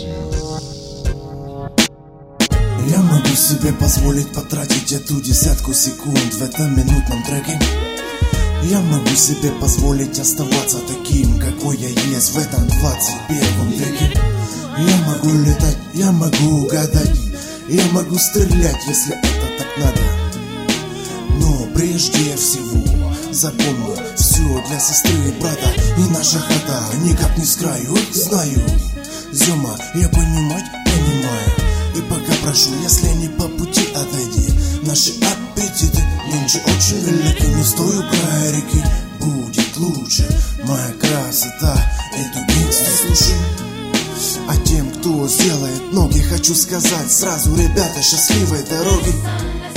Я могу себе позволить потратить эту 10 секунд в этом минутном треке. Я могу себе позволить оставаться таким, какой я есть в этом 21 веке. Я могу летать, я могу гадать, я могу стрелять, если это так надо. Но прежде всего запомни, все для сестры и брата. И наша хата никак не с краю, знаю. Зёма, я понимаю. И пока прошу, если не по пути отойди. Наши аппетиты нынче очень велики. Не стою у края реки, будет лучше. Моя красота, эту песню слушай. А тем, кто сделает ноги, хочу сказать сразу: ребята, счастливой дороги.